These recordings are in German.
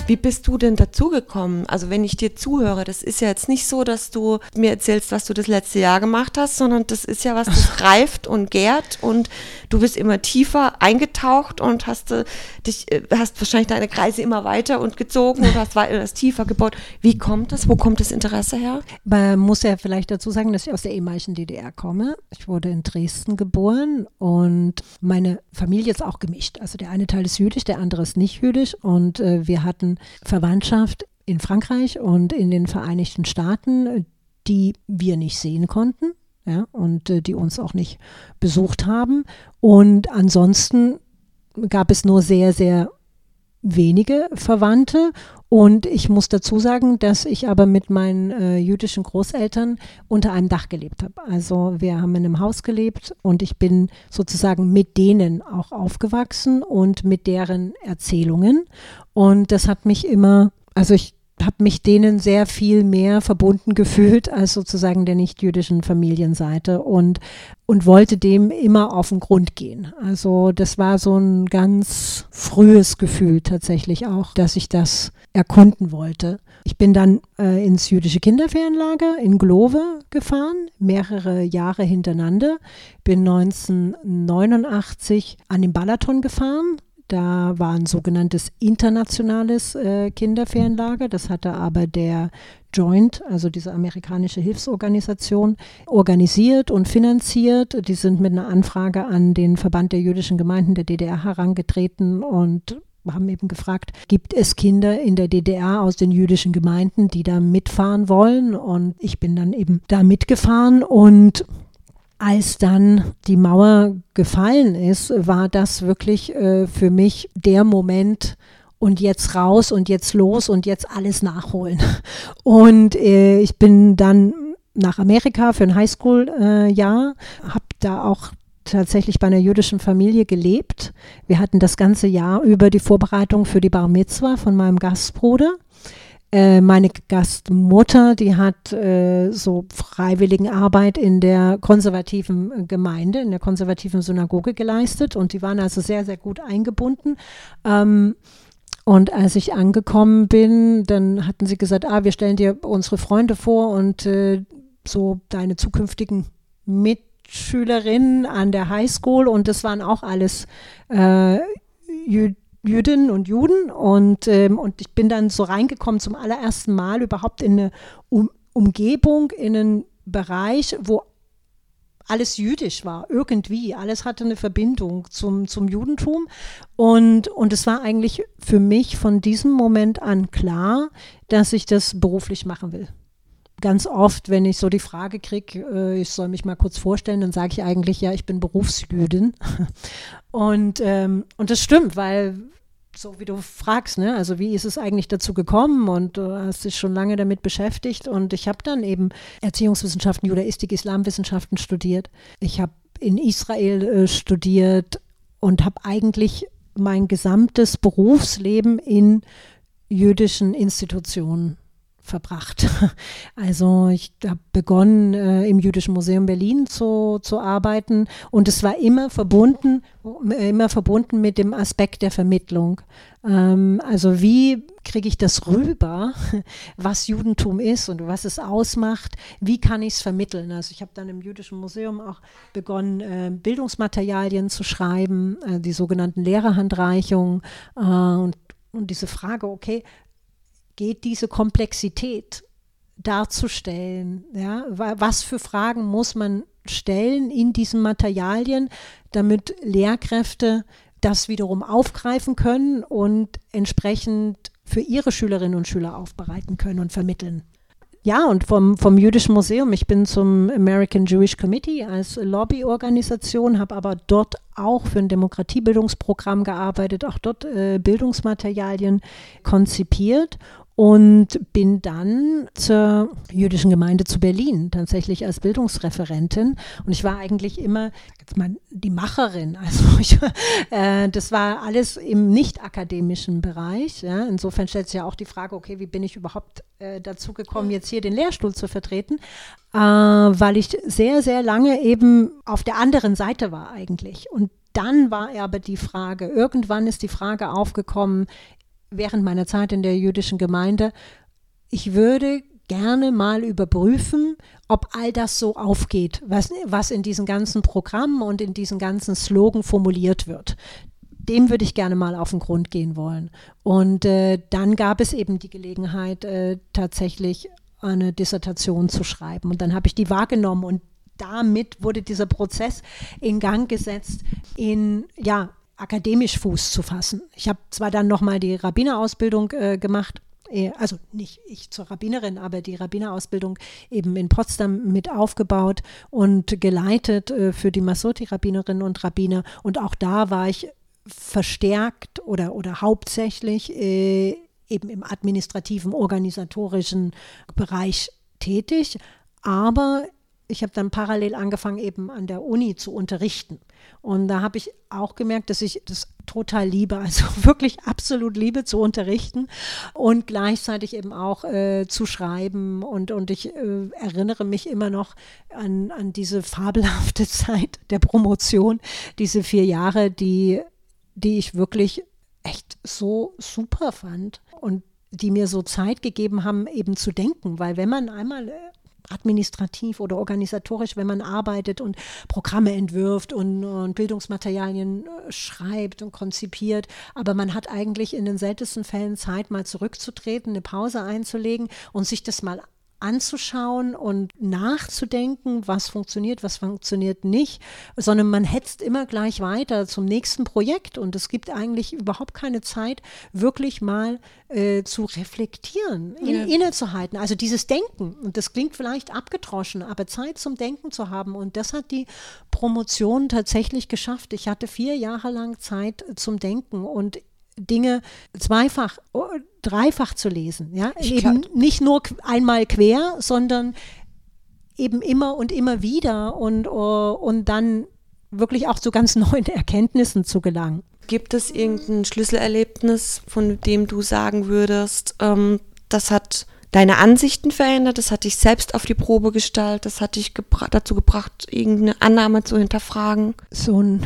Wie bist du denn dazugekommen? Also wenn ich dir zuhöre, das ist ja jetzt nicht so, dass du mir erzählst, was du das letzte Jahr gemacht hast, sondern das ist ja was, das reift und gärt und du bist immer tiefer eingetaucht und hast wahrscheinlich deine Kreise immer weiter und gezogen und hast tiefer gebohrt. Wie kommt das? Wo kommt das Interesse her? Man muss ja vielleicht dazu sagen, dass ich aus der ehemaligen DDR komme. Ich wurde in Dresden geboren und meine Familie ist auch gemischt. Also der eine Teil ist jüdisch, der andere ist nicht jüdisch und wir hatten Verwandtschaft in Frankreich und in den Vereinigten Staaten, die wir nicht sehen konnten, ja, und die uns auch nicht besucht haben. Und ansonsten gab es nur sehr, sehr wenige Verwandte. Und ich muss dazu sagen, dass ich aber mit meinen jüdischen Großeltern unter einem Dach gelebt habe. Also wir haben in einem Haus gelebt und ich bin sozusagen mit denen auch aufgewachsen und mit deren Erzählungen. Und das hat mich immer, also ich habe mich denen sehr viel mehr verbunden gefühlt als sozusagen der nicht-jüdischen Familienseite und wollte dem immer auf den Grund gehen. Also das war so ein ganz frühes Gefühl tatsächlich auch, dass ich das erkunden wollte. Ich bin dann ins jüdische Kinderferienlager in Glove gefahren, mehrere Jahre hintereinander. Bin 1989 an den Balaton gefahren. Da war ein sogenanntes internationales Kinderferienlager. Das hatte aber der Joint, also diese amerikanische Hilfsorganisation, organisiert und finanziert. Die sind mit einer Anfrage an den Verband der jüdischen Gemeinden der DDR herangetreten und haben eben gefragt, gibt es Kinder in der DDR aus den jüdischen Gemeinden, die da mitfahren wollen? Und ich bin dann eben da mitgefahren und als dann die Mauer gefallen ist, war das wirklich für mich der Moment und jetzt raus und jetzt los und jetzt alles nachholen. Und ich bin dann nach Amerika für ein Highschool-Jahr, habe da auch tatsächlich bei einer jüdischen Familie gelebt. Wir hatten das ganze Jahr über die Vorbereitung für die Bar Mitzwa von meinem Gastbruder. Meine Gastmutter, die hat so Freiwilligenarbeit in der konservativen Gemeinde, in der konservativen Synagoge geleistet und die waren also sehr, sehr gut eingebunden. Und als ich angekommen bin, dann hatten sie gesagt, wir stellen dir unsere Freunde vor und so deine zukünftigen Mitschülerinnen an der Highschool und das waren auch alles Jüdinnen und Juden und ich bin dann so reingekommen zum allerersten Mal überhaupt in eine Umgebung, in einen Bereich, wo alles jüdisch war, irgendwie. Alles hatte eine Verbindung zum Judentum und es war eigentlich für mich von diesem Moment an klar, dass ich das beruflich machen will. Ganz oft, wenn ich so die Frage kriege, ich soll mich mal kurz vorstellen, dann sage ich eigentlich, ja, ich bin Berufsjüdin. Und das stimmt, weil so wie du fragst, ne, also wie ist es eigentlich dazu gekommen und du hast dich schon lange damit beschäftigt und ich habe dann eben Erziehungswissenschaften, Judaistik, Islamwissenschaften studiert. Ich habe in Israel studiert und habe eigentlich mein gesamtes Berufsleben in jüdischen Institutionen verbracht. Also ich habe begonnen, im Jüdischen Museum Berlin zu arbeiten und es war immer verbunden mit dem Aspekt der Vermittlung. Also wie kriege ich das rüber, was Judentum ist und was es ausmacht, wie kann ich es vermitteln? Also ich habe dann im Jüdischen Museum auch begonnen, Bildungsmaterialien zu schreiben, die sogenannten Lehrerhandreichungen und diese Frage, okay, geht diese Komplexität darzustellen? Ja? Was für Fragen muss man stellen in diesen Materialien, damit Lehrkräfte das wiederum aufgreifen können und entsprechend für ihre Schülerinnen und Schüler aufbereiten können und vermitteln? Ja, und vom Jüdischen Museum, ich bin zum American Jewish Committee als Lobbyorganisation, habe aber dort auch für ein Demokratiebildungsprogramm gearbeitet, auch dort Bildungsmaterialien konzipiert und bin dann zur jüdischen Gemeinde zu Berlin tatsächlich als Bildungsreferentin und ich war eigentlich immer die Macherin, also das war alles im nicht-akademischen Bereich. Ja. Insofern stellt sich ja auch die Frage, okay, wie bin ich überhaupt dazu gekommen, jetzt hier den Lehrstuhl zu vertreten, weil ich sehr, sehr lange eben auf der anderen Seite war eigentlich und dann war aber die Frage, irgendwann ist die Frage aufgekommen, während meiner Zeit in der jüdischen Gemeinde, ich würde gerne mal überprüfen, ob all das so aufgeht, was in diesen ganzen Programmen und in diesen ganzen Slogan formuliert wird. Dem würde ich gerne mal auf den Grund gehen wollen. Und dann gab es eben die Gelegenheit, tatsächlich eine Dissertation zu schreiben. Und dann habe ich die wahrgenommen und damit wurde dieser Prozess in Gang gesetzt, akademisch Fuß zu fassen. Ich habe zwar dann nochmal die Rabbinerausbildung gemacht, also nicht ich zur Rabbinerin, aber die Rabbinerausbildung eben in Potsdam mit aufgebaut und geleitet für die Massorti-Rabbinerinnen und Rabbiner. Und auch da war ich verstärkt oder hauptsächlich eben im administrativen, organisatorischen Bereich tätig. Aber ich habe dann parallel angefangen, eben an der Uni zu unterrichten. Und da habe ich auch gemerkt, dass ich das total liebe, also wirklich absolut liebe zu unterrichten und gleichzeitig eben auch zu schreiben. Und ich erinnere mich immer noch an diese fabelhafte Zeit der Promotion, diese 4 Jahre, die ich wirklich echt so super fand und die mir so Zeit gegeben haben, eben zu denken. Weil wenn man einmal administrativ oder organisatorisch, wenn man arbeitet und Programme entwirft und Bildungsmaterialien schreibt und konzipiert, aber man hat eigentlich in den seltensten Fällen Zeit, mal zurückzutreten, eine Pause einzulegen und sich das mal anzuschauen und nachzudenken, was funktioniert nicht, sondern man hetzt immer gleich weiter zum nächsten Projekt und es gibt eigentlich überhaupt keine Zeit, wirklich mal zu reflektieren, innezuhalten. Also dieses Denken, und das klingt vielleicht abgedroschen, aber Zeit zum Denken zu haben, und das hat die Promotion tatsächlich geschafft. Ich hatte 4 Jahre lang Zeit zum Denken und Dinge zweifach, dreifach zu lesen. Ja? Eben nicht nur einmal quer, sondern eben immer und immer wieder und dann wirklich auch zu ganz neuen Erkenntnissen zu gelangen. Gibt es irgendein Schlüsselerlebnis, von dem du sagen würdest, das hat deine Ansichten verändert, das hat dich selbst auf die Probe gestellt, das hat dich dazu gebracht, irgendeine Annahme zu hinterfragen? So ein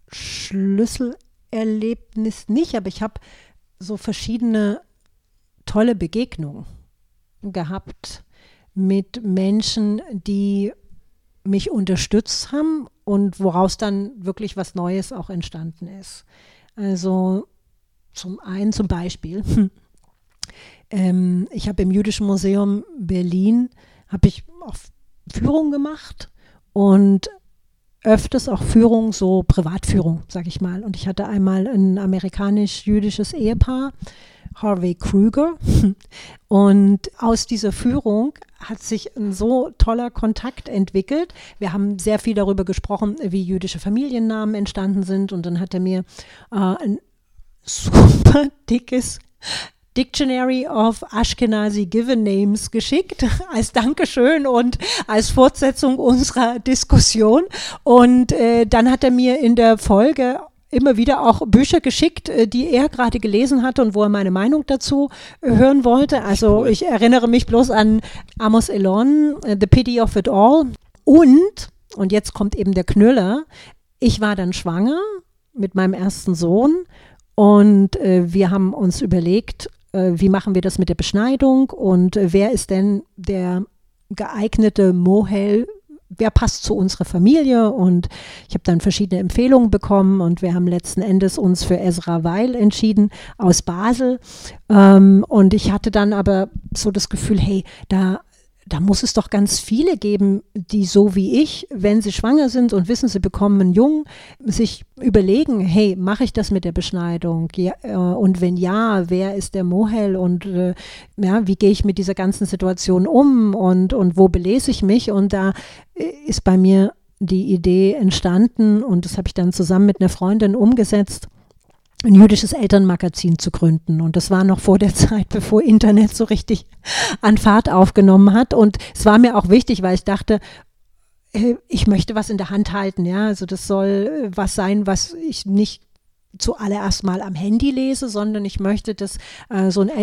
Schlüsselerlebnis nicht, aber ich habe so verschiedene tolle Begegnungen gehabt mit Menschen, die mich unterstützt haben und woraus dann wirklich was Neues auch entstanden ist. Also zum Beispiel, ich habe im Jüdischen Museum Berlin, habe ich auch Führungen gemacht und öfters auch Führung, so Privatführung, sage ich mal. Und ich hatte einmal ein amerikanisch-jüdisches Ehepaar, Harvey Krüger. Und aus dieser Führung hat sich ein so toller Kontakt entwickelt. Wir haben sehr viel darüber gesprochen, wie jüdische Familiennamen entstanden sind. Und dann hat er mir ein super dickes Dictionary of Ashkenazi Given Names geschickt, als Dankeschön und als Fortsetzung unserer Diskussion. Und dann hat er mir in der Folge immer wieder auch Bücher geschickt, die er gerade gelesen hatte und wo er meine Meinung dazu hören wollte. Also ich erinnere mich bloß an Amos Elon, The Pity of It All. Und jetzt kommt eben der Knüller, ich war dann schwanger mit meinem ersten Sohn und wir haben uns überlegt, wie machen wir das mit der Beschneidung und wer ist denn der geeignete Mohel, wer passt zu unserer Familie, und ich habe dann verschiedene Empfehlungen bekommen und wir haben letzten Endes uns für Ezra Weil entschieden aus Basel, und ich hatte dann aber so das Gefühl, hey, da muss es doch ganz viele geben, die so wie ich, wenn sie schwanger sind und wissen, sie bekommen einen Jungen, sich überlegen, hey, mache ich das mit der Beschneidung? Ja, und wenn ja, wer ist der Mohel und wie gehe ich mit dieser ganzen Situation um und wo belese ich mich? Und da ist bei mir die Idee entstanden und das habe ich dann zusammen mit einer Freundin umgesetzt, ein jüdisches Elternmagazin zu gründen. Und das war noch vor der Zeit, bevor Internet so richtig an Fahrt aufgenommen hat. Und es war mir auch wichtig, weil ich dachte, ich möchte was in der Hand halten. Ja, also das soll was sein, was ich nicht zuallererst mal am Handy lese, sondern ich möchte, dass so ein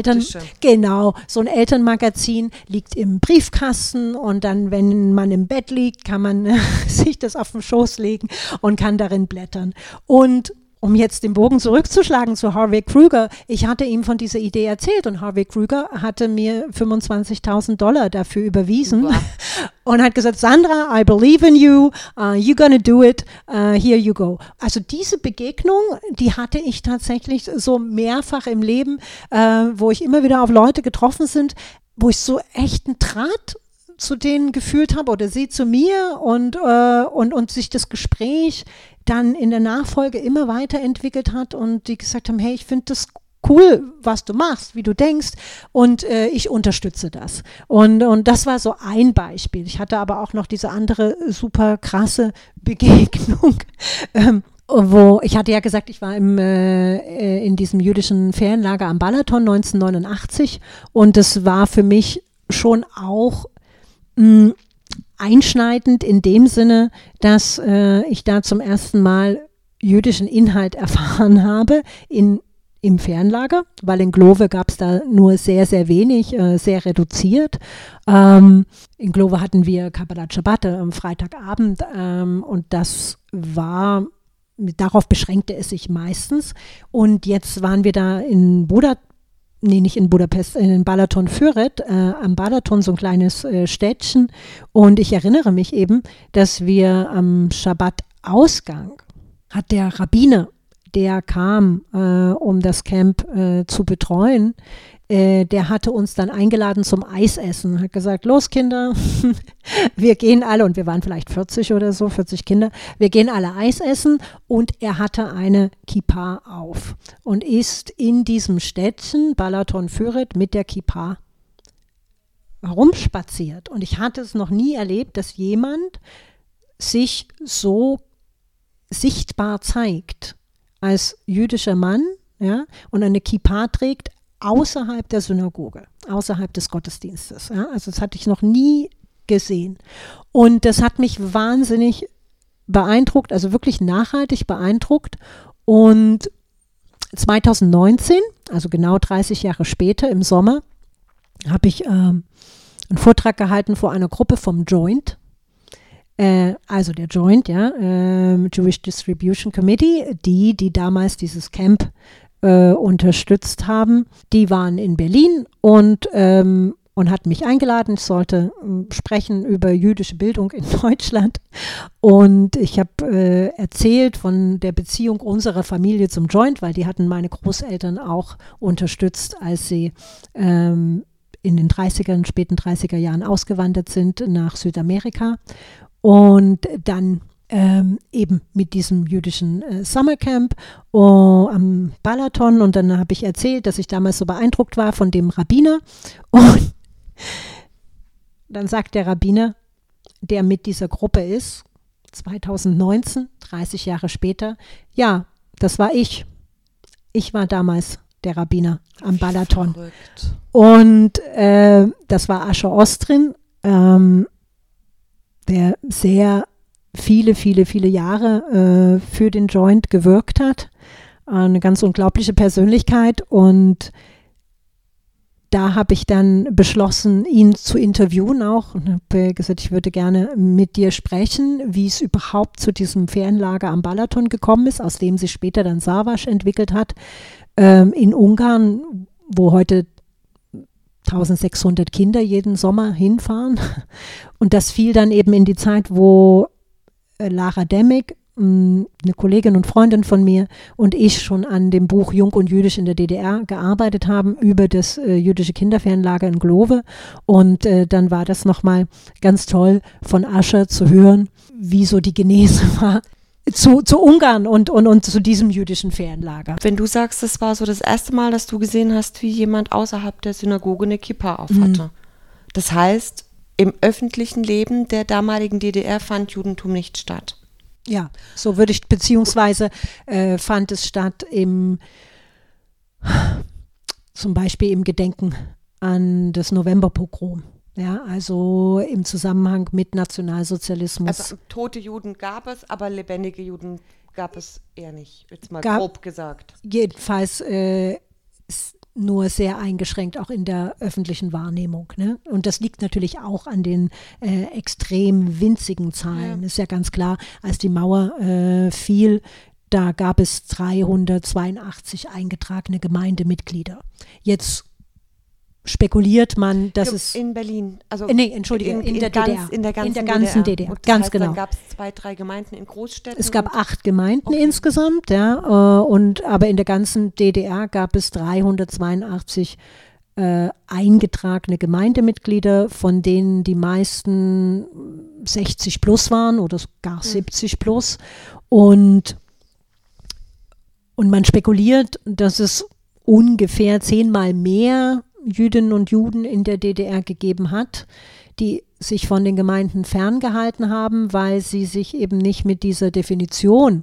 Elternmagazin liegt im Briefkasten und dann, wenn man im Bett liegt, kann man sich das auf den Schoß legen und kann darin blättern. Und um jetzt den Bogen zurückzuschlagen zu Harvey Krüger, ich hatte ihm von dieser Idee erzählt und Harvey Krüger hatte mir $25.000 dafür überwiesen. Super. Und hat gesagt, Sandra, I believe in you, you're gonna do it, here you go. Also diese Begegnung, die hatte ich tatsächlich so mehrfach im Leben, wo ich immer wieder auf Leute getroffen sind, wo ich so echt einen Draht zu denen gefühlt habe oder sie zu mir und sich das Gespräch dann in der Nachfolge immer weiterentwickelt hat und die gesagt haben, hey, ich finde das cool, was du machst, wie du denkst und ich unterstütze das. Und das war so ein Beispiel. Ich hatte aber auch noch diese andere super krasse Begegnung, wo ich hatte ja gesagt, ich war in diesem jüdischen Ferienlager am Balaton 1989 und das war für mich schon auch einschneidend in dem Sinne, dass ich da zum ersten Mal jüdischen Inhalt erfahren habe im Ferienlager, weil in Glove gab es da nur sehr, sehr wenig, sehr reduziert. In Glove hatten wir Kabbalat Shabbat am Freitagabend und das war, darauf beschränkte es sich meistens. Und jetzt waren wir da in nicht in Budapest, in Balaton Füred, am Balaton, so ein kleines Städtchen. Und ich erinnere mich eben, dass wir am Schabbat-Ausgang hat der Rabbiner, der kam, um das Camp zu betreuen, der hatte uns dann eingeladen zum Eisessen, hat gesagt, los Kinder, wir gehen alle, und wir waren vielleicht 40 oder so, 40 Kinder, wir gehen alle Eis essen, und er hatte eine Kippa auf und ist in diesem Städtchen Balaton Füred mit der Kippa herumspaziert. Und ich hatte es noch nie erlebt, dass jemand sich so sichtbar zeigt als jüdischer Mann, ja, und eine Kippa trägt außerhalb der Synagoge, außerhalb des Gottesdienstes. Ja? Also das hatte ich noch nie gesehen. Und das hat mich wahnsinnig beeindruckt, also wirklich nachhaltig beeindruckt. Und 2019, also genau 30 Jahre später im Sommer, habe ich einen Vortrag gehalten vor einer Gruppe vom Joint. Also der Joint, ja, Jewish Distribution Committee, die damals dieses Camp unterstützt haben. Die waren in Berlin und hatten mich eingeladen. Ich sollte sprechen über jüdische Bildung in Deutschland. Und ich habe erzählt von der Beziehung unserer Familie zum Joint, weil die hatten meine Großeltern auch unterstützt, als sie in den späten 30er Jahren ausgewandert sind nach Südamerika. Und dann eben mit diesem jüdischen Summercamp am Balaton, und dann habe ich erzählt, dass ich damals so beeindruckt war von dem Rabbiner, und dann sagt der Rabbiner, der mit dieser Gruppe ist, 2019, 30 Jahre später, ja, das war ich. Ich war damals der Rabbiner am Balaton. Verrückt. Und das war Asher Ostrin, der sehr viele Jahre für den Joint gewirkt hat. Eine ganz unglaubliche Persönlichkeit. Und da habe ich dann beschlossen, ihn zu interviewen auch. Und habe gesagt, ich würde gerne mit dir sprechen, wie es überhaupt zu diesem Ferienlager am Balaton gekommen ist, aus dem sich später dann Savas entwickelt hat, in Ungarn, wo heute 1600 Kinder jeden Sommer hinfahren. Und das fiel dann eben in die Zeit, wo Lara Demmig, eine Kollegin und Freundin von mir, und ich schon an dem Buch Jung und Jüdisch in der DDR gearbeitet haben über das jüdische Kinderferienlager in Glove. Und dann war das nochmal ganz toll von Asher zu hören, wie so die Genese war zu Ungarn und zu diesem jüdischen Ferienlager. Wenn du sagst, das war so das erste Mal, dass du gesehen hast, wie jemand außerhalb der Synagoge eine Kippa aufhatte. Das heißt, im öffentlichen Leben der damaligen DDR fand Judentum nicht statt. Ja, so würde ich, beziehungsweise fand es statt zum Beispiel im Gedenken an das Novemberpogrom. Ja, also im Zusammenhang mit Nationalsozialismus. Also tote Juden gab es, aber lebendige Juden gab es eher nicht, jetzt mal grob gesagt. Jedenfalls nur sehr eingeschränkt, auch in der öffentlichen Wahrnehmung. Ne? Und das liegt natürlich auch an den extrem winzigen Zahlen. Ja. Ist ja ganz klar, als die Mauer fiel, Da gab es 382 eingetragene Gemeindemitglieder. Jetzt spekuliert man, dass es in Berlin, also nee, entschuldige, in der DDR. In der ganzen DDR. Und das ganz heißt, genau. Dann gab es 2, 3 Gemeinden in Großstädten. Es gab 8 Gemeinden insgesamt, ja, aber in der ganzen DDR gab es 382 eingetragene Gemeindemitglieder, von denen die meisten 60 plus waren oder gar 70 plus. Und man spekuliert, dass es ungefähr 10-mal mehr Jüdinnen und Juden in der DDR gegeben hat, die sich von den Gemeinden ferngehalten haben, weil sie sich eben nicht mit dieser Definition,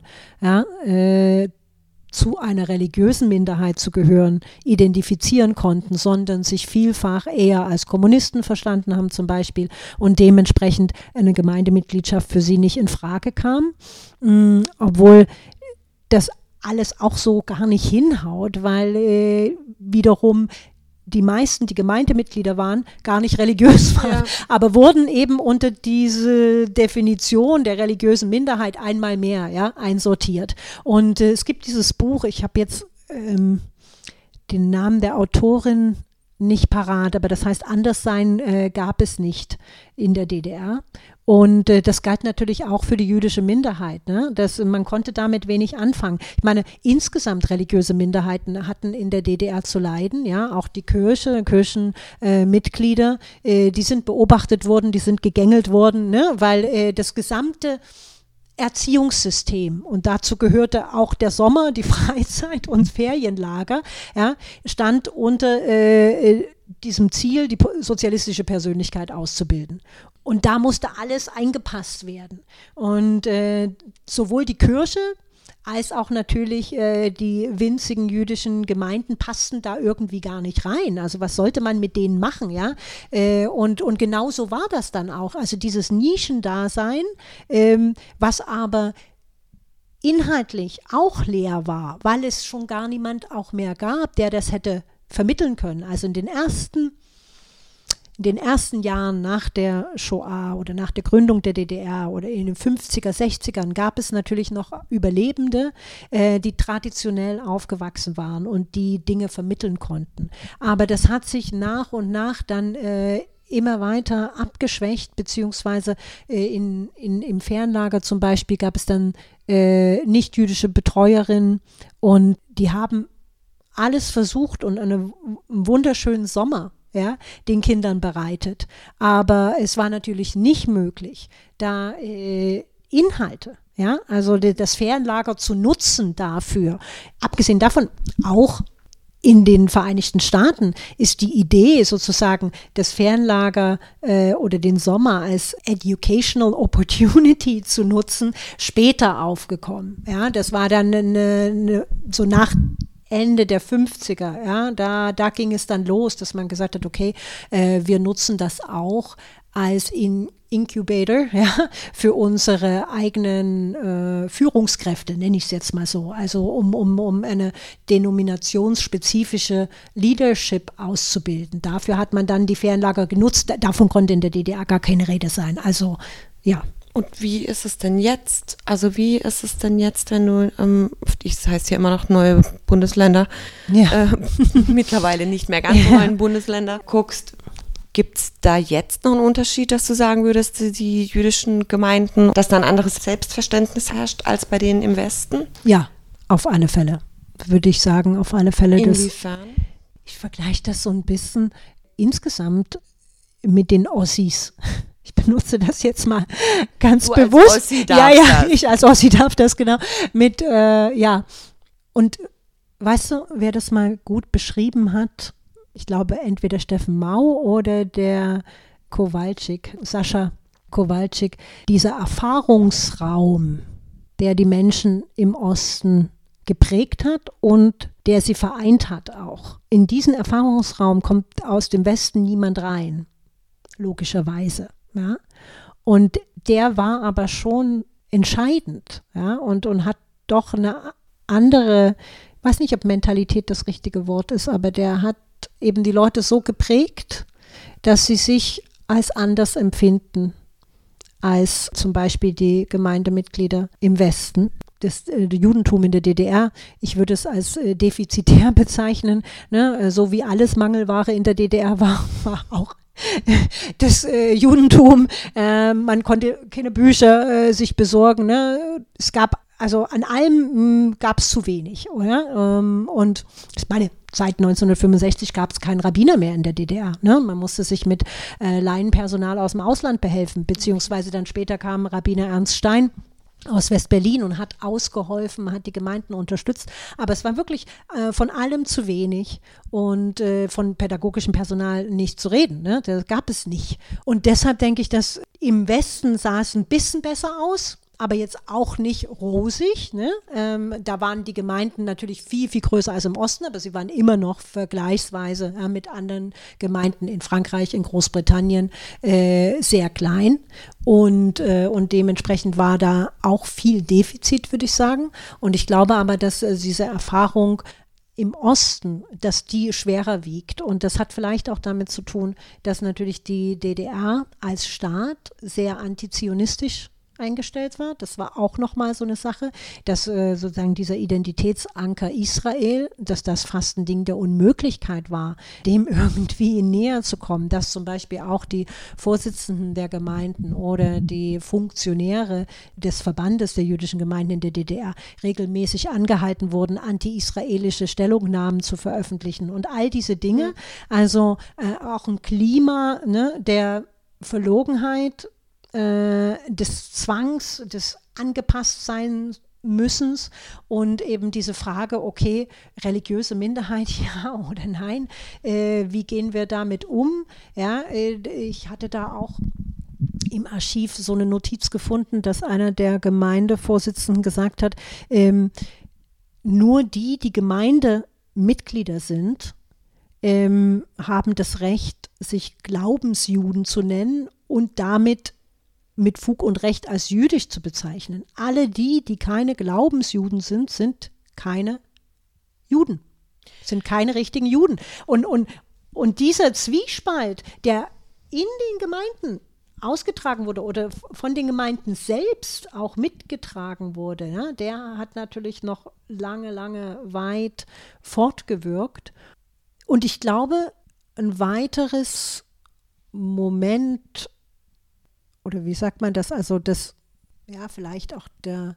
zu einer religiösen Minderheit zu gehören, identifizieren konnten, sondern sich vielfach eher als Kommunisten verstanden haben zum Beispiel und dementsprechend eine Gemeindemitgliedschaft für sie nicht in Frage kam, obwohl das alles auch so gar nicht hinhaut, weil wiederum die meisten, die Gemeindemitglieder waren, gar nicht religiös waren, aber wurden eben unter diese Definition der religiösen Minderheit einmal mehr einsortiert. Und es gibt dieses Buch, ich habe jetzt den Namen der Autorin nicht parat, aber das heißt, Anderssein gab es nicht in der DDR. Und das galt natürlich auch für die jüdische Minderheit. Ne? Man konnte damit wenig anfangen. Ich meine, insgesamt religiöse Minderheiten hatten in der DDR zu leiden. Ja, auch die Kirchenmitglieder, die sind beobachtet worden, die sind gegängelt worden, ne? Weil das gesamte Erziehungssystem, und dazu gehörte auch der Sommer, die Freizeit und Ferienlager, stand unter diesem Ziel, die sozialistische Persönlichkeit auszubilden. Und da musste alles eingepasst werden. Und sowohl die Kirche als auch natürlich die winzigen jüdischen Gemeinden passten da irgendwie gar nicht rein. Also was sollte man mit denen machen, ja? Und genau so war das dann auch. Also dieses Nischendasein, was aber inhaltlich auch leer war, weil es schon gar niemand auch mehr gab, der das hätte vermitteln können. Also in den ersten Jahren nach der Shoah oder nach der Gründung der DDR oder in den 50er, 60ern gab es natürlich noch Überlebende, die traditionell aufgewachsen waren und die Dinge vermitteln konnten. Aber das hat sich nach und nach dann immer weiter abgeschwächt, beziehungsweise im Fernlager zum Beispiel gab es dann nicht-jüdische Betreuerinnen und die haben alles versucht und einen wunderschönen Sommer den Kindern bereitet. Aber es war natürlich nicht möglich, da Inhalte, also das Ferienlager zu nutzen dafür. Abgesehen davon, auch in den Vereinigten Staaten ist die Idee sozusagen, das Ferienlager oder den Sommer als Educational Opportunity zu nutzen, später aufgekommen. Ja, das war dann so nach Ende der 50er, da ging es dann los, dass man gesagt hat, okay, wir nutzen das auch als Incubator für unsere eigenen Führungskräfte, nenne ich es jetzt mal so, also um eine denominationsspezifische Leadership auszubilden. Dafür hat man dann die Ferienlager genutzt, davon konnte in der DDR gar keine Rede sein, also ja. Und wie ist es denn jetzt? Also wie ist es denn jetzt, wenn du, das heißt ja immer noch neue Bundesländer, mittlerweile nicht mehr ganz neuen Bundesländer, guckst, gibt es da jetzt noch einen Unterschied, dass du sagen würdest, die jüdischen Gemeinden, dass da ein anderes Selbstverständnis herrscht als bei denen im Westen? Ja, auf alle Fälle, würde ich sagen, auf alle Fälle. Inwiefern? Ich vergleiche das so ein bisschen insgesamt mit den Ossis. Ich benutze das jetzt mal ganz bewusst. Als Ossi darf das. Ich als Ossi darf das, genau. Und weißt du, wer das mal gut beschrieben hat? Ich glaube, entweder Steffen Mau oder der Kowalczyk, Sascha Kowalczyk. Dieser Erfahrungsraum, der die Menschen im Osten geprägt hat und der sie vereint hat auch. In diesen Erfahrungsraum kommt aus dem Westen niemand rein, logischerweise. Ja, und der war aber schon entscheidend, und hat doch eine andere, ich weiß nicht, ob Mentalität das richtige Wort ist, aber der hat eben die Leute so geprägt, dass sie sich als anders empfinden als zum Beispiel die Gemeindemitglieder im Westen. das Judentum in der DDR, ich würde es als defizitär bezeichnen, ne? So wie alles Mangelware in der DDR war auch das Judentum, man konnte keine Bücher sich besorgen, ne? Es gab, also an allem gab es zu wenig, oder? Und ich meine, seit 1965 gab es keinen Rabbiner mehr in der DDR. Ne? Man musste sich mit Laienpersonal aus dem Ausland behelfen, beziehungsweise dann später kam Rabbiner Ernst Stein aus West-Berlin und hat ausgeholfen, hat die Gemeinden unterstützt. Aber es war wirklich von allem zu wenig und von pädagogischem Personal nicht zu reden. Ne? Das gab es nicht. Und deshalb denke ich, dass im Westen sah es ein bisschen besser aus, aber jetzt auch nicht rosig. Ne? Da waren die Gemeinden natürlich viel, viel größer als im Osten, aber sie waren immer noch vergleichsweise mit anderen Gemeinden in Frankreich, in Großbritannien sehr klein. Und dementsprechend war da auch viel Defizit, würde ich sagen. Und ich glaube aber, dass diese Erfahrung im Osten, dass die schwerer wiegt. Und das hat vielleicht auch damit zu tun, dass natürlich die DDR als Staat sehr antizionistisch eingestellt war. Das war auch nochmal so eine Sache, dass sozusagen dieser Identitätsanker Israel, dass das fast ein Ding der Unmöglichkeit war, dem irgendwie näher zu kommen, dass zum Beispiel auch die Vorsitzenden der Gemeinden oder die Funktionäre des Verbandes der jüdischen Gemeinden in der DDR regelmäßig angehalten wurden, anti-israelische Stellungnahmen zu veröffentlichen und all diese Dinge. Also auch ein Klima, ne, der Verlogenheit, des Zwangs, des Angepasstsein müssens und eben diese Frage, okay, religiöse Minderheit, ja oder nein, wie gehen wir damit um? Ja, ich hatte da auch im Archiv so eine Notiz gefunden, dass einer der Gemeindevorsitzenden gesagt hat, nur die Gemeindemitglieder sind, haben das Recht, sich Glaubensjuden zu nennen und damit mit Fug und Recht als jüdisch zu bezeichnen. Alle die keine Glaubensjuden sind, sind keine Juden, sind keine richtigen Juden. Und dieser Zwiespalt, der in den Gemeinden ausgetragen wurde oder von den Gemeinden selbst auch mitgetragen wurde, ja, der hat natürlich noch lange, lange weit fortgewirkt. Und ich glaube, ein weiteres Moment, oder wie sagt man das, also das, ja, vielleicht auch der,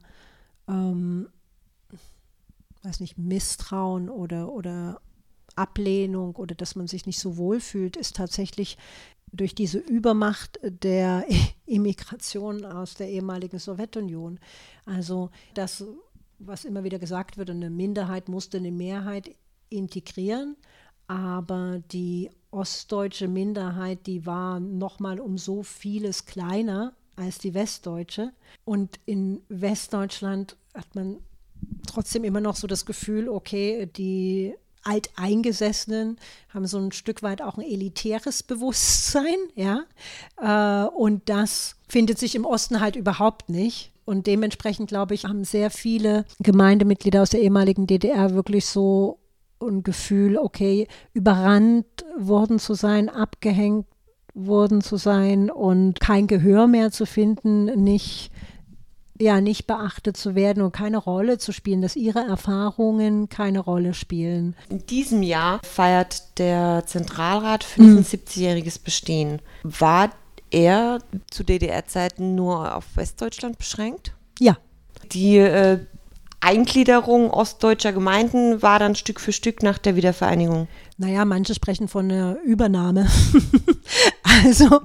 weiß nicht, Misstrauen oder Ablehnung oder dass man sich nicht so wohl fühlt, ist tatsächlich durch diese Übermacht der Immigration aus der ehemaligen Sowjetunion. Also das, was immer wieder gesagt wird, eine Minderheit musste eine Mehrheit integrieren, aber die ostdeutsche Minderheit, die war nochmal um so vieles kleiner als die westdeutsche. Und in Westdeutschland hat man trotzdem immer noch so das Gefühl, okay, die Alteingesessenen haben so ein Stück weit auch ein elitäres Bewusstsein, ja. Und das findet sich im Osten halt überhaupt nicht. Und dementsprechend, glaube ich, haben sehr viele Gemeindemitglieder aus der ehemaligen DDR wirklich so ein Gefühl, okay, überrannt worden zu sein, abgehängt worden zu sein und kein Gehör mehr zu finden, nicht beachtet zu werden und keine Rolle zu spielen, dass ihre Erfahrungen keine Rolle spielen. In diesem Jahr feiert der Zentralrat 75-jähriges Bestehen. War er zu DDR-Zeiten nur auf Westdeutschland beschränkt? Ja. Die Eingliederung ostdeutscher Gemeinden war dann Stück für Stück nach der Wiedervereinigung. Naja, manche sprechen von einer Übernahme. Also,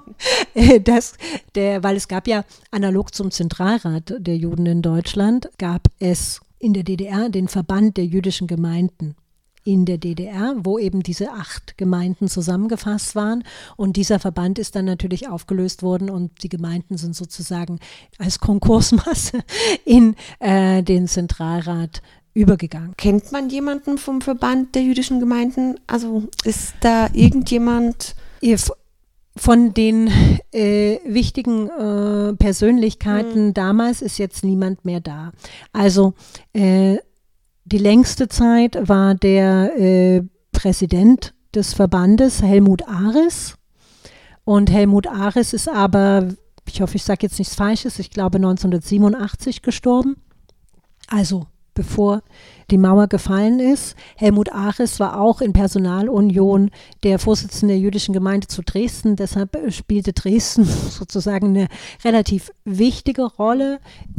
weil es gab ja analog zum Zentralrat der Juden in Deutschland, gab es in der DDR den Verband der jüdischen Gemeinden in der DDR, wo eben diese 8 Gemeinden zusammengefasst waren. Und dieser Verband ist dann natürlich aufgelöst worden und die Gemeinden sind sozusagen als Konkursmasse in den Zentralrat übergegangen. Kennt man jemanden vom Verband der jüdischen Gemeinden? Also ist da irgendjemand? Von den wichtigen Persönlichkeiten damals ist jetzt niemand mehr da. Also die längste Zeit war der Präsident des Verbandes, Helmut Ares. Und Helmut Ares ist aber, ich hoffe, ich sage jetzt nichts Falsches, ich glaube 1987 gestorben. Also bevor die Mauer gefallen ist. Helmut Aris war auch in Personalunion der Vorsitzende der jüdischen Gemeinde zu Dresden. Deshalb spielte Dresden sozusagen eine relativ wichtige Rolle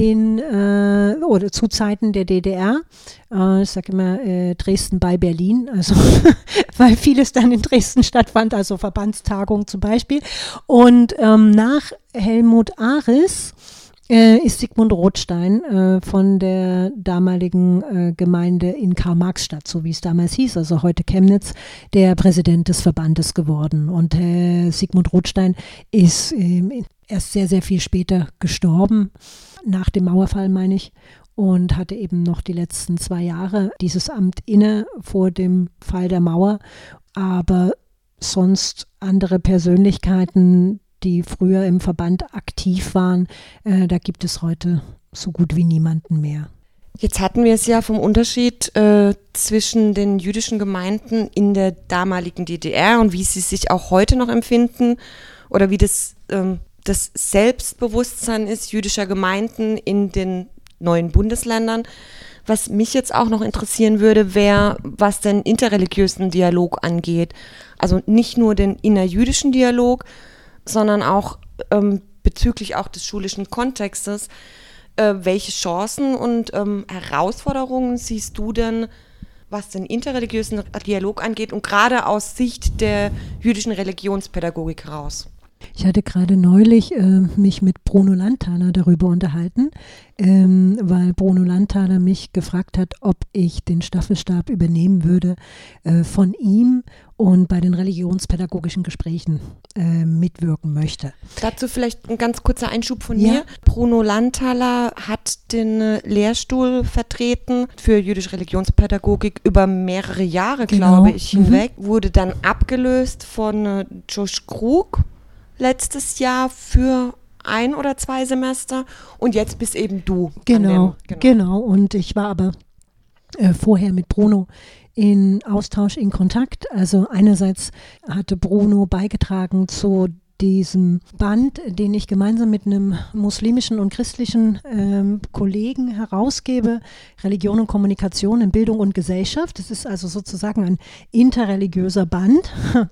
oder zu Zeiten der DDR. Ich sage immer Dresden bei Berlin, also weil vieles dann in Dresden stattfand, also Verbandstagung zum Beispiel. Und nach Helmut Aris ist Sigmund Rothstein von der damaligen Gemeinde in Karl-Marx-Stadt, so wie es damals hieß, also heute Chemnitz, der Präsident des Verbandes geworden. Und Sigmund Rothstein ist erst sehr, sehr viel später gestorben, nach dem Mauerfall meine ich, und hatte eben noch die letzten 2 Jahre dieses Amt inne vor dem Fall der Mauer. Aber sonst andere Persönlichkeiten, die früher im Verband aktiv waren, da gibt es heute so gut wie niemanden mehr. Jetzt hatten wir es ja vom Unterschied zwischen den jüdischen Gemeinden in der damaligen DDR und wie sie sich auch heute noch empfinden oder wie das Selbstbewusstsein ist jüdischer Gemeinden in den neuen Bundesländern. Was mich jetzt auch noch interessieren würde, wäre, was den interreligiösen Dialog angeht. Also nicht nur den innerjüdischen Dialog, sondern auch bezüglich auch des schulischen Kontextes. Welche Chancen und Herausforderungen siehst du denn, was den interreligiösen Dialog angeht und gerade aus Sicht der jüdischen Religionspädagogik heraus? Ich hatte gerade neulich mich mit Bruno Landthaler darüber unterhalten, weil Bruno Landthaler mich gefragt hat, ob ich den Staffelstab übernehmen würde von ihm und bei den religionspädagogischen Gesprächen mitwirken möchte. Dazu vielleicht ein ganz kurzer Einschub von mir. Bruno Landthaler hat den Lehrstuhl vertreten für jüdische Religionspädagogik über mehrere Jahre, glaube ich, hinweg. Wurde dann abgelöst von Josh Krug letztes Jahr für 1 oder 2 Semester und jetzt bist eben du. Genau. Und ich war aber vorher mit Bruno in Austausch, in Kontakt. Also einerseits hatte Bruno beigetragen zu diesem Band, den ich gemeinsam mit einem muslimischen und christlichen Kollegen herausgebe, Religion und Kommunikation in Bildung und Gesellschaft. Das ist also sozusagen ein interreligiöser Band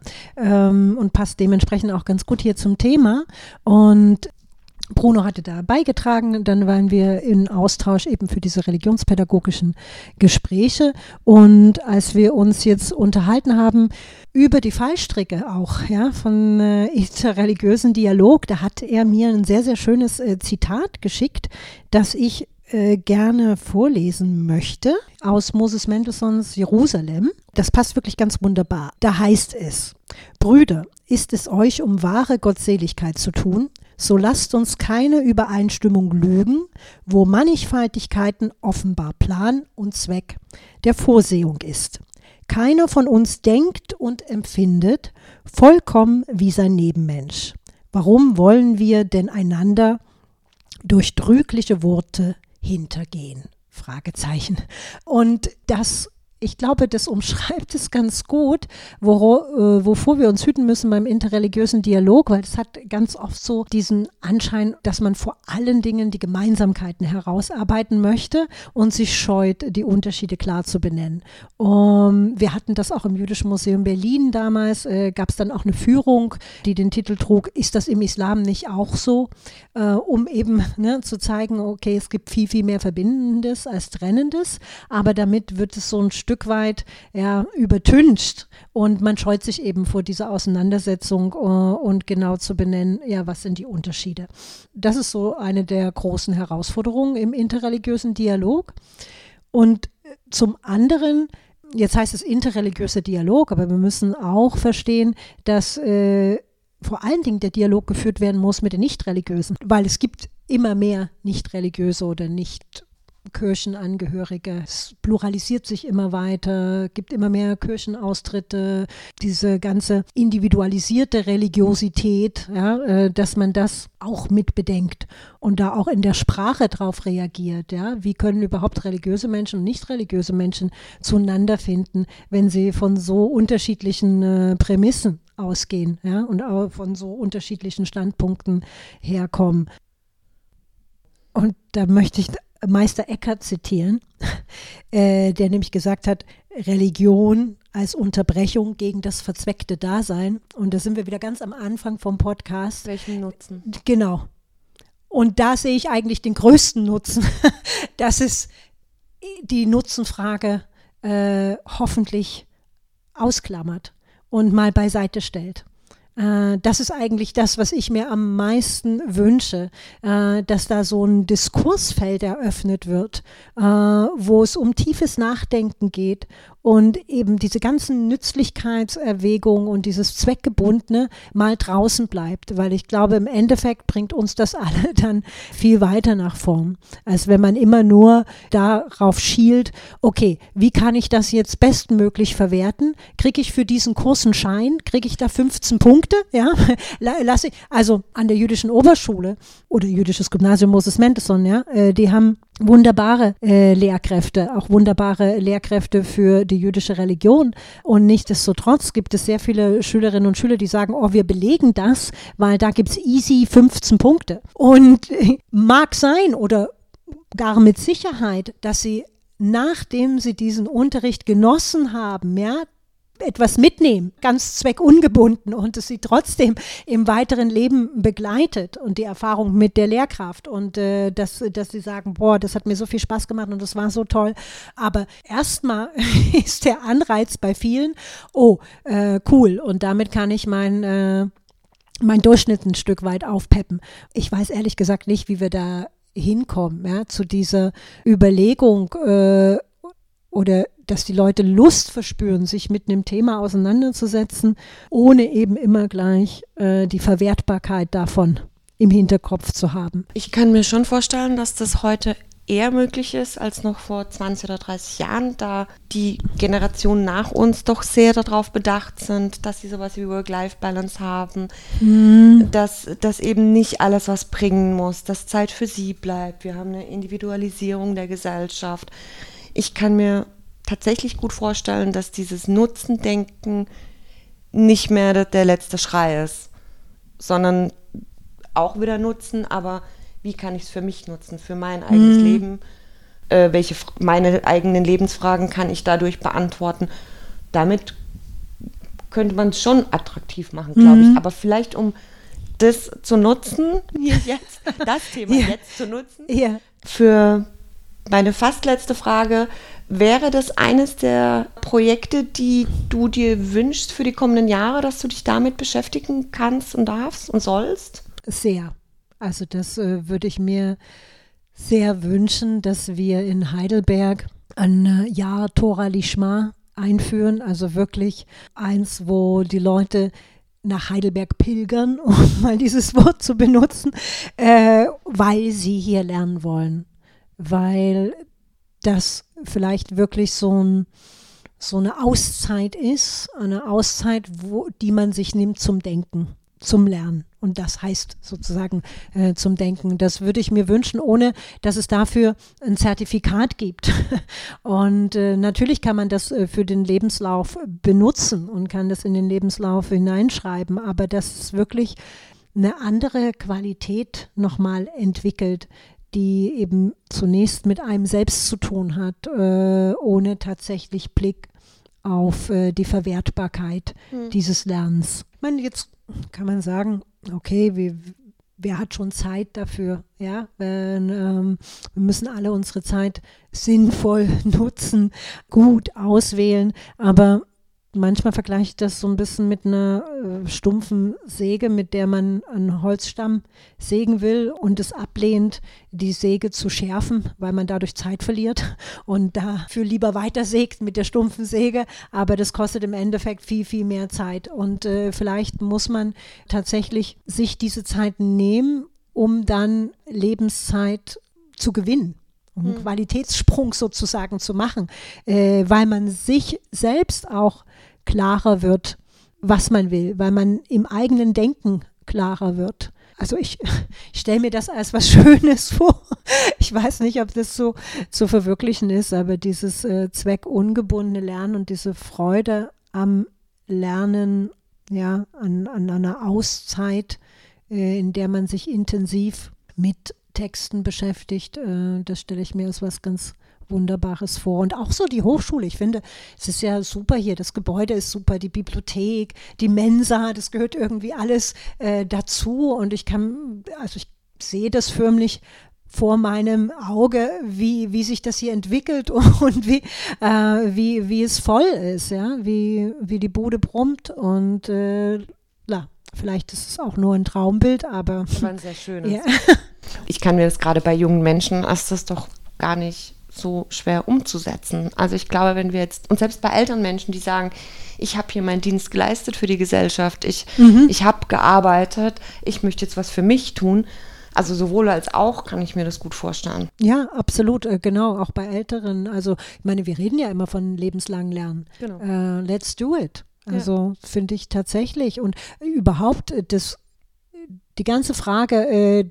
und passt dementsprechend auch ganz gut hier zum Thema. Und Bruno hatte da beigetragen, dann waren wir in Austausch eben für diese religionspädagogischen Gespräche und als wir uns jetzt unterhalten haben über die Fallstricke auch, ja, von interreligiösen Dialog, da hat er mir ein sehr, sehr schönes Zitat geschickt, das ich gerne vorlesen möchte aus Moses Mendelssohns Jerusalem. Das passt wirklich ganz wunderbar. Da heißt es: Brüder, ist es euch um wahre Gottseligkeit zu tun, so lasst uns keine Übereinstimmung lügen, wo Mannigfaltigkeiten offenbar Plan und Zweck der Vorsehung ist. Keiner von uns denkt und empfindet vollkommen wie sein Nebenmensch. Warum wollen wir denn einander durch trügliche Worte hintergehen? Fragezeichen. Und ich glaube, das umschreibt es ganz gut, wovor wir uns hüten müssen beim interreligiösen Dialog, weil es hat ganz oft so diesen Anschein, dass man vor allen Dingen die Gemeinsamkeiten herausarbeiten möchte und sich scheut, die Unterschiede klar zu benennen. Wir hatten das auch im Jüdischen Museum Berlin damals, gab es dann auch eine Führung, die den Titel trug, ist das im Islam nicht auch so? Um eben zu zeigen, okay, es gibt viel, viel mehr Verbindendes als Trennendes, aber damit wird es so ein Stück weit übertüncht und man scheut sich eben vor dieser Auseinandersetzung und genau zu benennen, ja, was sind die Unterschiede. Das ist so eine der großen Herausforderungen im interreligiösen Dialog. Und zum anderen, jetzt heißt es interreligiöser Dialog, aber wir müssen auch verstehen, dass vor allen Dingen der Dialog geführt werden muss mit den Nichtreligiösen, weil es gibt immer mehr Nichtreligiöse oder nicht Kirchenangehörige. Es pluralisiert sich immer weiter, gibt immer mehr Kirchenaustritte, diese ganze individualisierte Religiosität, dass man das auch mit bedenkt und da auch in der Sprache drauf reagiert. Ja? Wie können überhaupt religiöse Menschen und nicht religiöse Menschen zueinander finden, wenn sie von so unterschiedlichen Prämissen ausgehen, ja? Und auch von so unterschiedlichen Standpunkten herkommen. Und da möchte ich Meister Eckhart zitieren, der nämlich gesagt hat, Religion als Unterbrechung gegen das verzweckte Dasein. Und da sind wir wieder ganz am Anfang vom Podcast. Welchen Nutzen? Genau. Und da sehe ich eigentlich den größten Nutzen, dass es die Nutzenfrage hoffentlich ausklammert und mal beiseite stellt. Das ist eigentlich das, was ich mir am meisten wünsche, dass da so ein Diskursfeld eröffnet wird, wo es um tiefes Nachdenken geht und eben diese ganzen Nützlichkeitserwägungen und dieses Zweckgebundene mal draußen bleibt, weil ich glaube, im Endeffekt bringt uns das alle dann viel weiter nach vorn, als wenn man immer nur darauf schielt, okay, wie kann ich das jetzt bestmöglich verwerten? Kriege ich für diesen Kurs einen Schein? Kriege ich da 15 Punkte? Ja, also an der jüdischen Oberschule oder jüdisches Gymnasium Moses Mendelssohn, ja, die haben wunderbare Lehrkräfte, auch wunderbare Lehrkräfte für die jüdische Religion. Und nichtsdestotrotz gibt es sehr viele Schülerinnen und Schüler, die sagen, oh, wir belegen das, weil da gibt es easy 15 Punkte. Und mag sein oder gar mit Sicherheit, dass sie, nachdem sie diesen Unterricht genossen haben, ja, etwas mitnehmen, ganz zweckungebunden und es sie trotzdem im weiteren Leben begleitet und die Erfahrung mit der Lehrkraft und dass sie sagen, boah, das hat mir so viel Spaß gemacht und das war so toll. Aber erstmal ist der Anreiz bei vielen, oh, cool, und damit kann ich mein Durchschnitt ein Stück weit aufpeppen. Ich weiß ehrlich gesagt nicht, wie wir da hinkommen, ja, zu dieser Überlegung oder dass die Leute Lust verspüren, sich mit einem Thema auseinanderzusetzen, ohne eben immer gleich die Verwertbarkeit davon im Hinterkopf zu haben. Ich kann mir schon vorstellen, dass das heute eher möglich ist als noch vor 20 oder 30 Jahren, da die Generationen nach uns doch sehr darauf bedacht sind, dass sie sowas wie Work-Life-Balance haben, dass eben nicht alles was bringen muss, dass Zeit für sie bleibt. Wir haben eine Individualisierung der Gesellschaft. Ich kann mir tatsächlich gut vorstellen, dass dieses Nutzendenken nicht mehr der letzte Schrei ist, sondern auch wieder Nutzen, aber wie kann ich es für mich nutzen, für mein eigenes Leben? Meine eigenen Lebensfragen kann ich dadurch beantworten? Damit könnte man es schon attraktiv machen, glaube ich. Aber vielleicht, um das zu nutzen, das Thema jetzt zu nutzen, für meine fast letzte Frage, wäre das eines der Projekte, die du dir wünschst für die kommenden Jahre, dass du dich damit beschäftigen kannst und darfst und sollst? Sehr. Also das würde ich mir sehr wünschen, dass wir in Heidelberg ein Jahr Torah Lishma einführen. Also wirklich eins, wo die Leute nach Heidelberg pilgern, um mal dieses Wort zu benutzen, weil sie hier lernen wollen. Weil das vielleicht wirklich so eine Auszeit ist, eine Auszeit, die man sich nimmt zum Denken, zum Lernen. Und das heißt sozusagen zum Denken. Das würde ich mir wünschen, ohne dass es dafür ein Zertifikat gibt. Und natürlich kann man das für den Lebenslauf benutzen und kann das in den Lebenslauf hineinschreiben, aber dass es wirklich eine andere Qualität nochmal entwickelt, die eben zunächst mit einem selbst zu tun hat, ohne tatsächlich Blick auf die Verwertbarkeit dieses Lernens. Ich meine, jetzt kann man sagen, okay, wer hat schon Zeit dafür? Ja, wir müssen alle unsere Zeit sinnvoll nutzen, gut auswählen, aber manchmal vergleiche ich das so ein bisschen mit einer stumpfen Säge, mit der man einen Holzstamm sägen will und es ablehnt, die Säge zu schärfen, weil man dadurch Zeit verliert und dafür lieber weiter sägt mit der stumpfen Säge, aber das kostet im Endeffekt viel, viel mehr Zeit und vielleicht muss man tatsächlich sich diese Zeit nehmen, um dann Lebenszeit zu gewinnen. Um einen Qualitätssprung sozusagen zu machen, weil man sich selbst auch klarer wird, was man will, weil man im eigenen Denken klarer wird. Also ich stelle mir das als was Schönes vor. Ich weiß nicht, ob das so zu verwirklichen ist, aber dieses zweckungebundene Lernen und diese Freude am Lernen, an einer Auszeit, in der man sich intensiv mit Texten beschäftigt. Das stelle ich mir als was ganz Wunderbares vor. Und auch so die Hochschule. Ich finde, es ist ja super hier. Das Gebäude ist super, die Bibliothek, die Mensa, das gehört irgendwie alles dazu. Und ich sehe das förmlich vor meinem Auge, wie sich das hier entwickelt und wie es voll ist, ja, wie die Bude brummt und vielleicht ist es auch nur ein Traumbild, aber ein sehr schönes. Ja. Ich kann mir das gerade bei jungen Menschen, ist das doch gar nicht so schwer umzusetzen. Also ich glaube, wenn wir jetzt, und selbst bei älteren Menschen, die sagen, ich habe hier meinen Dienst geleistet für die Gesellschaft, ich habe gearbeitet, ich möchte jetzt was für mich tun. Also sowohl als auch kann ich mir das gut vorstellen. Ja, absolut, genau, auch bei Älteren. Also ich meine, wir reden ja immer von lebenslangen Lernen. Genau. Let's do it. Also finde ich tatsächlich. Und überhaupt die ganze Frage,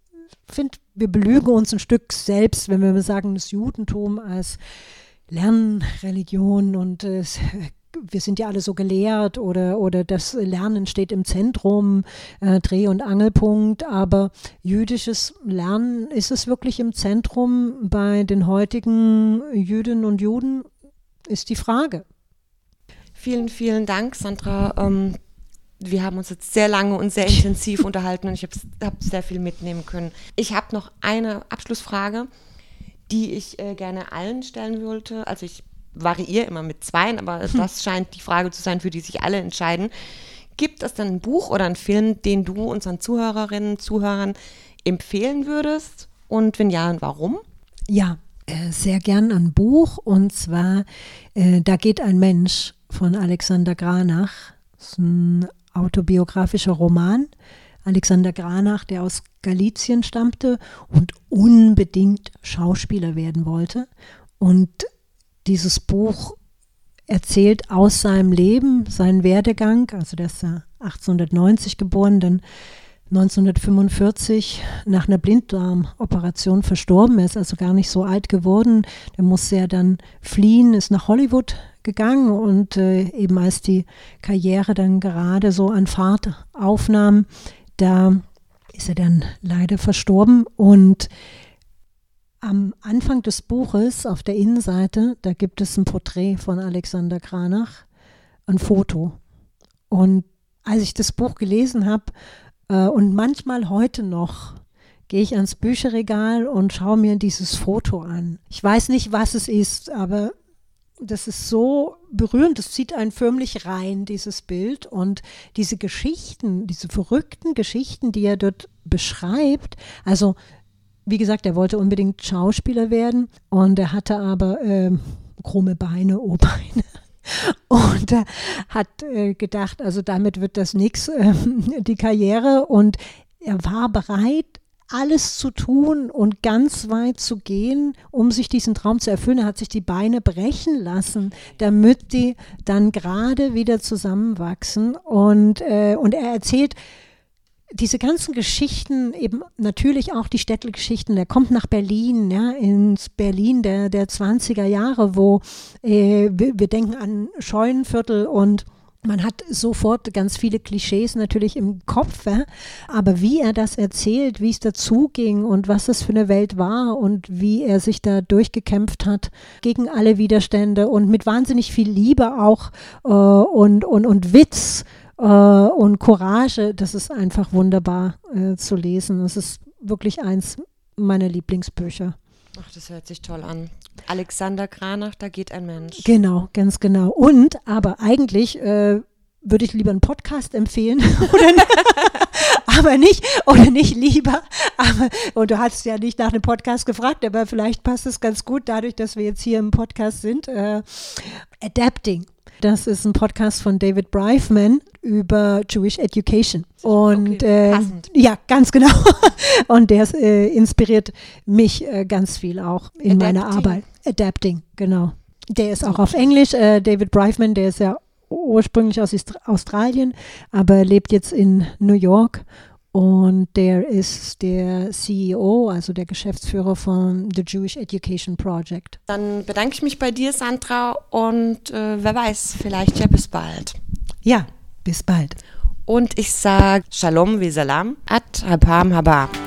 wir belügen uns ein Stück selbst, wenn wir sagen, das Judentum als Lernreligion und wir sind ja alle so gelehrt oder das Lernen steht im Zentrum, Dreh- und Angelpunkt, aber jüdisches Lernen, ist es wirklich im Zentrum bei den heutigen Jüdinnen und Juden, ist die Frage. Vielen, vielen Dank, Sandra. Wir haben uns jetzt sehr lange und sehr intensiv unterhalten und ich habe sehr viel mitnehmen können. Ich habe noch eine Abschlussfrage, die ich gerne allen stellen wollte. Also ich variiere immer mit 2, aber das scheint die Frage zu sein, für die sich alle entscheiden. Gibt es denn ein Buch oder einen Film, den du unseren Zuhörerinnen und Zuhörern empfehlen würdest? Und wenn ja, warum? Ja, sehr gern ein Buch, und zwar Da geht ein Mensch von Alexander Granach. Das ist ein autobiografischer Roman. Alexander Granach, der aus Galizien stammte und unbedingt Schauspieler werden wollte. Und dieses Buch erzählt aus seinem Leben, seinen Werdegang. Also der ist ja 1890 geboren, dann 1945 nach einer Blinddarmoperation verstorben. Er ist also gar nicht so alt geworden. Der musste ja dann fliehen, ist nach Hollywood gegangen und eben als die Karriere dann gerade so an Fahrt aufnahm, da ist er dann leider verstorben. Und am Anfang des Buches, auf der Innenseite, da gibt es ein Porträt von Alexander Granach, ein Foto. Und als ich das Buch gelesen habe, und manchmal heute noch, gehe ich ans Bücherregal und schaue mir dieses Foto an. Ich weiß nicht, was es ist, aber das ist so berührend, das zieht einen förmlich rein, dieses Bild. Und diese Geschichten, diese verrückten Geschichten, die er dort beschreibt, also wie gesagt, er wollte unbedingt Schauspieler werden und er hatte aber krumme Beine, O-Beine. Und er hat gedacht, also damit wird das nichts, die Karriere. Und er war bereit, alles zu tun und ganz weit zu gehen, um sich diesen Traum zu erfüllen. Er hat sich die Beine brechen lassen, damit die dann gerade wieder zusammenwachsen. Und er erzählt diese ganzen Geschichten, eben natürlich auch die Städtelgeschichten. Der kommt nach Berlin, ja, ins Berlin der 20er Jahre, wo wir denken an Scheunenviertel und man hat sofort ganz viele Klischees natürlich im Kopf, ja? Aber wie er das erzählt, wie es dazu ging und was das für eine Welt war und wie er sich da durchgekämpft hat gegen alle Widerstände und mit wahnsinnig viel Liebe auch und Witz und Courage, das ist einfach wunderbar zu lesen. Das ist wirklich eins meiner Lieblingsbücher. Ach, das hört sich toll an. Alexander Granach, Da geht ein Mensch. Genau, ganz genau. Aber eigentlich würde ich lieber einen Podcast empfehlen aber nicht lieber. Und du hast ja nicht nach einem Podcast gefragt, aber vielleicht passt es ganz gut dadurch, dass wir jetzt hier im Podcast sind. Adapting. Das ist ein Podcast von David Breifman über Jewish Education. Und passend. Ja, ganz genau. Und der inspiriert mich ganz viel auch in meiner Arbeit. Adapting, genau. Der ist auch auf Englisch. David Breifman, der ist ja ursprünglich aus Australien, aber lebt jetzt in New York. Und der ist der CEO, also der Geschäftsführer von The Jewish Education Project. Dann bedanke ich mich bei dir, Sandra, und wer weiß, vielleicht ja bis bald. Ja, bis bald. Und ich sage Shalom Vesalam, Ad Hapam Haba.